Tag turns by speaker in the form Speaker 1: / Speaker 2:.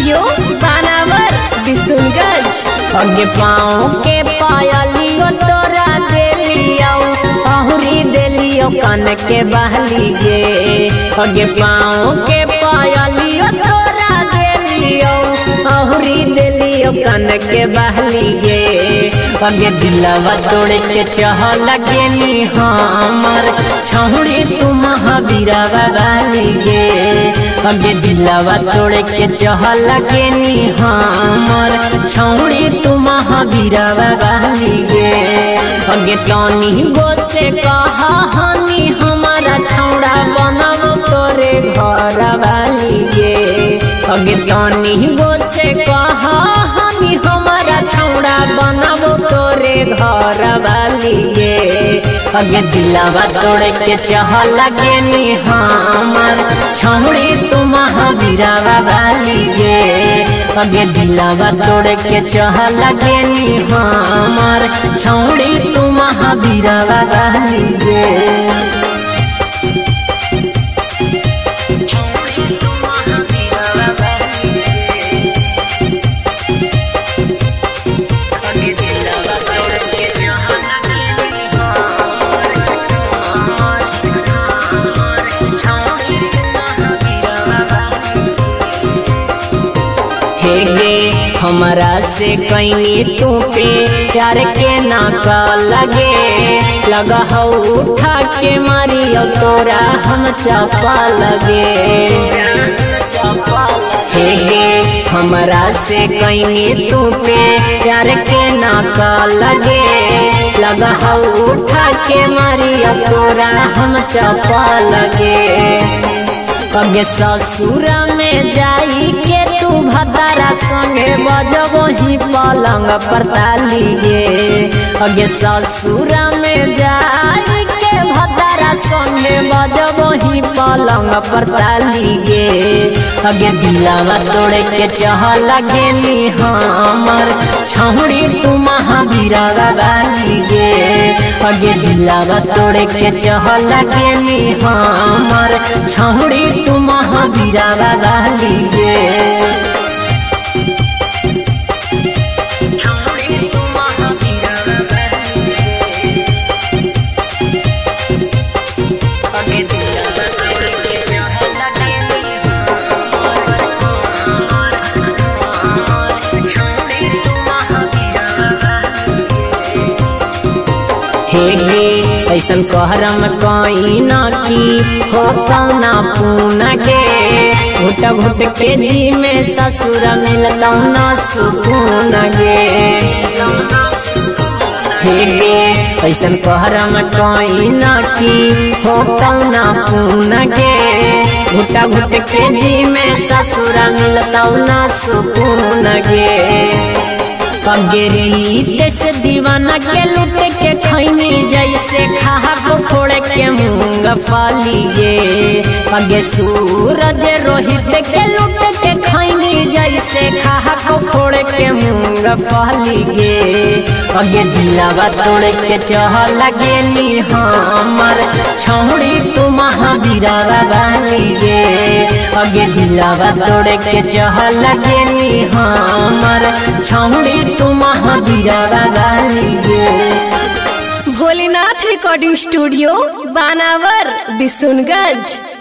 Speaker 1: Studio बानावर बिशुनगंज।
Speaker 2: अगे पाँव के पायलियो तोरा देलियो अहुरी देलियो कान के बहली गे। अगे पाँव के पायलियो तोरा देलियो अहुरी देलियो कान के बहली गे। अगे दिलवा तोड़ के चहल गेनी हमर छौड़ी तू महावीरवा बहली गे। अगे दिलवा तोड़ के चहल गेनी हमर छौड़ी तू महावीरवा बहली गे। अगे टानी गो से कहा हानि हमारा छौड़ा बनब तोरे घर वाली गे। अगे टानी गो से कहा हानि हमारा छौड़ा बनब तोरे घर वाली गे। अगे दिलवा तोड़ के चहल गेनी हमर छौड़ी तू महावीरवा बहली गे। अगे दिलवा तोड़ के चहल गेनी हमर छौड़ी तू महावीरवा बहली गे। हमरा से कहीं तू पे प्यार के नाका लगे लगा हो उठा के मारियो तोरा हम चापा लगे। हे हमरा से कहीं तू पे प्यार के नाका लगे लगा हो उठा के मारियो तोरा हम चापा लगे। अगे ससुरा में जाई के तू भतारा संगे बजबो ही पलंग पर ताली गे। अगे ससुरा में जाई के भतारा संगे बजबो ही पलंग पर ताली गे। अगे दिलवा तोड़ के चहल गेनी हमर छौड़ी तू महावीरवा बहली गे। अगे दिलवा तोड़ के चहल गेनी हमर छौड़ी तू महावीरवा बहली गे। हे ऐसन कहरम कहीं ना की हो कौना पूना गे। घुट घुट के जी में ससुर मिलता ना सुकून गे। हे ऐसन कहरम कहीं ना की हो कौना पूना गे। घुट घुट के जी में ससुर मिलता ना सुकून गे। अगेरी से दीवाना के लुट के खैनी जैसे खा को फोड़ के मूंगफली गे। अगे सूरज रोहित के लुट के खैनी जैसे खा को फोड़ के मूंगफली गे। अगे दिलवा तोड़ के चहल गेनी हमर छौड़ी तू महावीरवा बहली गे। अगे दिलवा तोड़ के चहल गेनी हमर छौड़ी तू महावीरवा बहली गे।
Speaker 1: भोलेनाथ रिकॉर्डिंग स्टूडियो बानावर बिशुनगंज।